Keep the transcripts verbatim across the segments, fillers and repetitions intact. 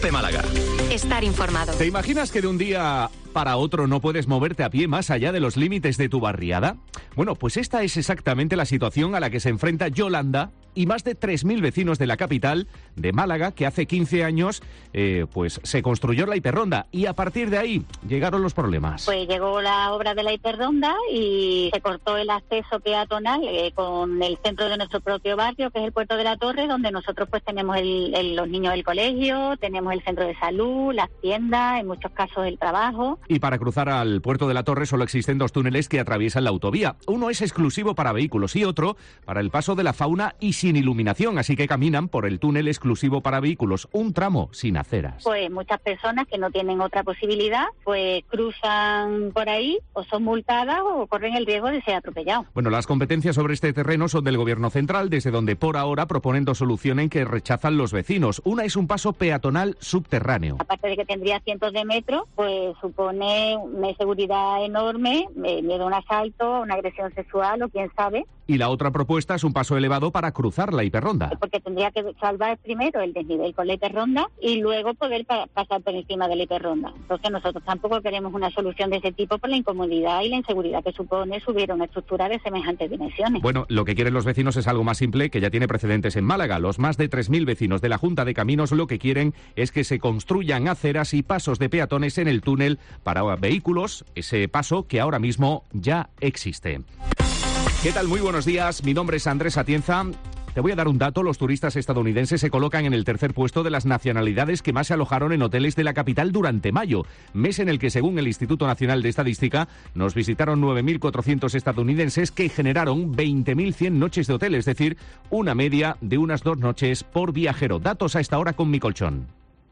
COPE Málaga. Estar informado. ¿Te imaginas que de un día para otro no puedes moverte a pie más allá de los límites de tu barriada? Bueno, pues esta es exactamente la situación a la que se enfrenta Yolanda y más de tres mil vecinos de la capital de Málaga, que hace quince años eh, pues se construyó la hiperronda y a partir de ahí llegaron los problemas. Pues llegó la obra de la hiperronda y se cortó el acceso peatonal eh, con el centro de nuestro propio barrio, que es el Puerto de la Torre, donde nosotros pues tenemos el, el, los niños del colegio, tenemos el centro de salud, las tiendas, en muchos casos el trabajo. Y para cruzar al Puerto de la Torre solo existen dos túneles que atraviesan la autovía. Uno es exclusivo para vehículos y otro para el paso de la fauna y sin iluminación, así que caminan por el túnel exclusivo para vehículos, un tramo sin aceras. Pues muchas personas que no tienen otra posibilidad, pues cruzan por ahí o son multadas o corren el riesgo de ser atropellados. Bueno, las competencias sobre este terreno son del Gobierno central, desde donde por ahora proponen dos soluciones que rechazan los vecinos. Una es un paso peatonal subterráneo. Aparte de que tendría cientos de metros, pues supone una inseguridad enorme, miedo a un asalto, a una agresión sexual o quién sabe. Y la otra propuesta es un paso elevado para cruzar la hiperronda. Porque tendría que salvar primero el desnivel con la hiperronda y luego poder pa- pasar por encima de la hiperronda. Entonces nosotros tampoco queremos una solución de ese tipo por la incomodidad y la inseguridad que supone subir una estructura de semejantes dimensiones. Bueno, lo que quieren los vecinos es algo más simple, que ya tiene precedentes en Málaga. Los más de tres mil vecinos de la Junta de Caminos lo que quieren es que se construyan aceras y pasos de peatones en el túnel para vehículos, ese paso que ahora mismo ya existe. ¿Qué tal? Muy buenos días. Mi nombre es Andrés Atienza. Te voy a dar un dato. Los turistas estadounidenses se colocan en el tercer puesto de las nacionalidades que más se alojaron en hoteles de la capital durante mayo, mes en el que, según el Instituto Nacional de Estadística, nos visitaron nueve mil cuatrocientos estadounidenses que generaron veinte mil cien noches de hotel, es decir, una media de unas dos noches por viajero. Datos a esta hora con Mi Colchón.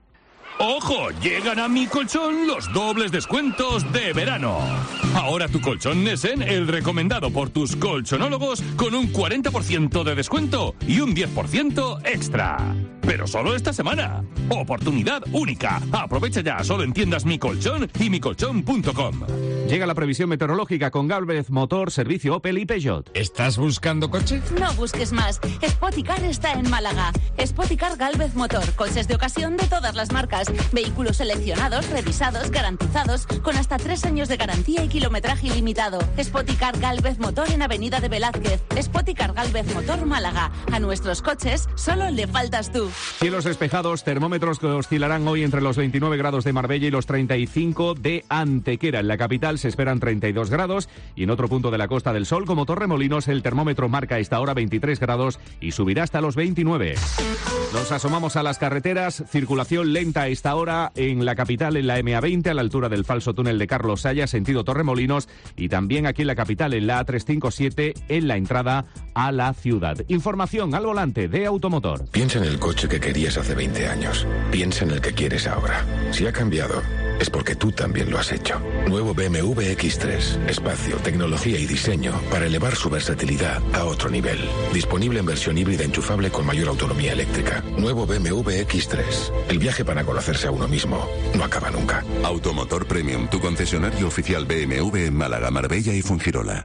¡Ojo! Llegan a Mi Colchón los dobles descuentos de verano. Ahora tu colchón Nesen, el recomendado por tus colchonólogos, con un cuarenta por ciento de descuento y un diez por ciento extra. Pero solo esta semana. Oportunidad única. Aprovecha ya, solo en tiendas Mi Colchón y mi colchón punto com. Llega la previsión meteorológica con Galvez Motor, servicio Opel y Peugeot. ¿Estás buscando coche? No busques más. Spoticar está en Málaga. Spoticar Galvez Motor. Coches de ocasión de todas las marcas. Vehículos seleccionados, revisados, garantizados, con hasta tres años de garantía y kilometraje ilimitado. Spoticar Galvez Motor en Avenida de Velázquez. Spoticar Galvez Motor Málaga. A nuestros coches solo le faltas tú. Cielos despejados, termómetros que oscilarán hoy entre los veintinueve grados de Marbella y los treinta y cinco de Antequera. En la capital se esperan treinta y dos grados y en otro punto de la Costa del Sol, como Torremolinos, el termómetro marca a esta hora veintitrés grados y subirá hasta los veintinueve. Nos asomamos a las carreteras, circulación lenta a esta hora en la capital, en la eme a veinte, a la altura del falso túnel de Carlos Saya, sentido Torremolinos, y también aquí en la capital, en la A trescientos cincuenta y siete, en la entrada a la ciudad. Información al volante de Automotor. Piensa en el coche que querías hace veinte años. Piensa en el que quieres ahora. Si ha cambiado, es porque tú también lo has hecho. Nuevo be eme ve equis tres. Espacio, tecnología y diseño para elevar su versatilidad a otro nivel. Disponible en versión híbrida enchufable con mayor autonomía eléctrica. Nuevo be eme ve equis tres. El viaje para conocerse a uno mismo no acaba nunca. Automotor Premium, tu concesionario oficial be eme ve en Málaga, Marbella y Fuengirola.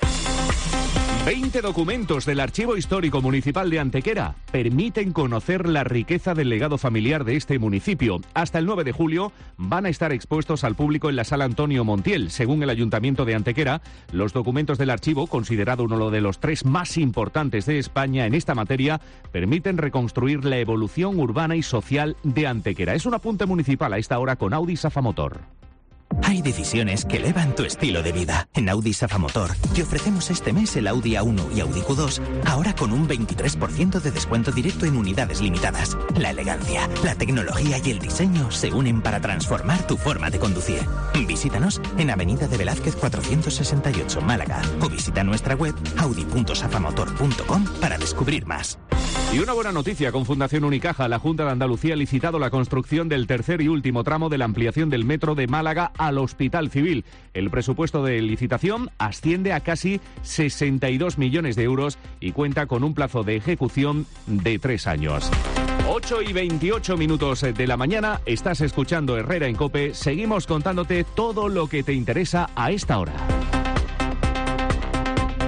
veinte documentos del Archivo Histórico Municipal de Antequera permiten conocer la riqueza del legado familiar de este municipio. Hasta el nueve de julio van a estar expuestos al público en la Sala Antonio Montiel. Según el Ayuntamiento de Antequera, los documentos del archivo, considerado uno de los tres más importantes de España en esta materia, permiten reconstruir la evolución urbana y social de Antequera. Es un apunte municipal a esta hora con Audi Safamotor. Hay decisiones que elevan tu estilo de vida. En Audi Safamotor te ofrecemos este mes el Audi A uno y Audi Q dos, ahora con un veintitrés por ciento de descuento directo en unidades limitadas. La elegancia, la tecnología y el diseño se unen para transformar tu forma de conducir. Visítanos en Avenida de Velázquez cuatrocientos sesenta y ocho, Málaga, o visita nuestra web audi punto safamotor punto com para descubrir más. Y una buena noticia con Fundación Unicaja. La Junta de Andalucía ha licitado la construcción del tercer y último tramo de la ampliación del metro de Málaga al Hospital Civil. El presupuesto de licitación asciende a casi sesenta y dos millones de euros y cuenta con un plazo de ejecución de tres años. ocho y veintiocho minutos de la mañana, estás escuchando Herrera en COPE. Seguimos contándote todo lo que te interesa a esta hora.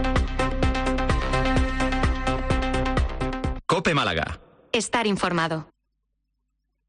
COPE Málaga. Estar informado.